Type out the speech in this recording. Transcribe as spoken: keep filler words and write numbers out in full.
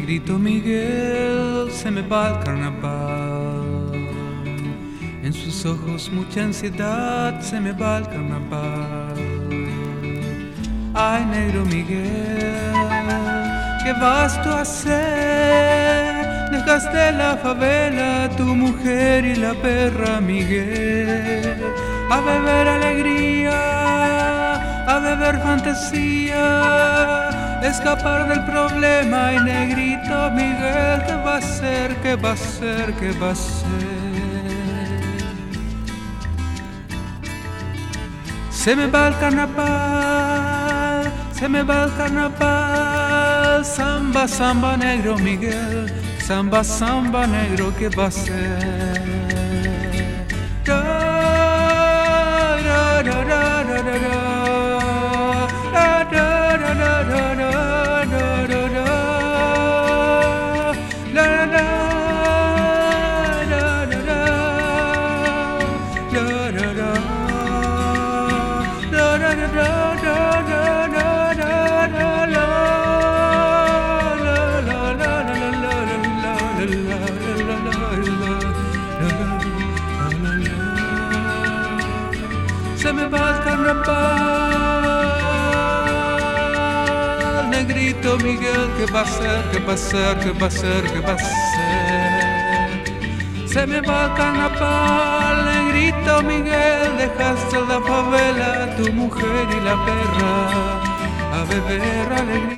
Negrito Miguel, se me va el carnaval. En sus ojos mucha ansiedad, se me va el carnaval. Ay, negro Miguel, ¿qué vas tú a hacer? Dejaste la favela, tu mujer y la perra Miguel, a beber alegría, a beber fantasía, escapar del problema. Y negrito Miguel, ¿qué va a ser? ¿Qué va a ser? ¿Qué va a ser? Se me va el carnaval, se me va el carnaval. Samba, samba, negro Miguel, samba, samba, negro, ¿qué va a ser? Ra, ra, ra, ra, ra, ra, ra. Se me va el carnaval, negrito Miguel, ¿qué va a ser? ¿Qué va a ser? ¿Qué va a ser? ¿Qué va a ser? Se me va el carnaval, negrito Miguel, dejaste la favela, tu mujer y la perra, a beber alegría.